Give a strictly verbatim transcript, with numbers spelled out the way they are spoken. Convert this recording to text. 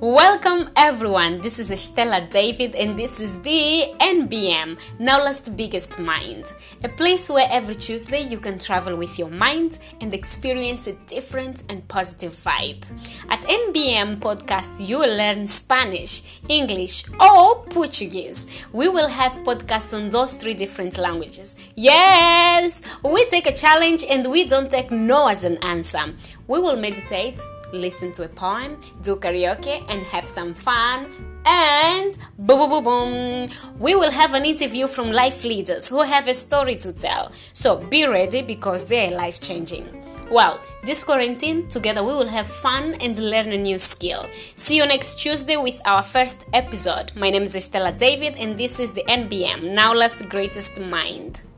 Welcome everyone, this is Estela David and this is the N B M, Nowlast Biggest Mind, a place where every Tuesday you can travel with your mind and experience a different and positive vibe. At N B M Podcast, you will learn Spanish, English or Portuguese. We will have podcasts on those three different languages. Yes, we take a challenge and we don't take no as an answer. We will meditate, listen to a poem, do karaoke and have some fun, and boom boom boom boom, we will have an interview from life leaders who have a story to tell. So be ready because they are life changing. Well, this quarantine, together we will have fun and learn a new skill. See you next Tuesday with our first episode. My name is Estela David and this is the N B M, Nowlast Greatest Mind.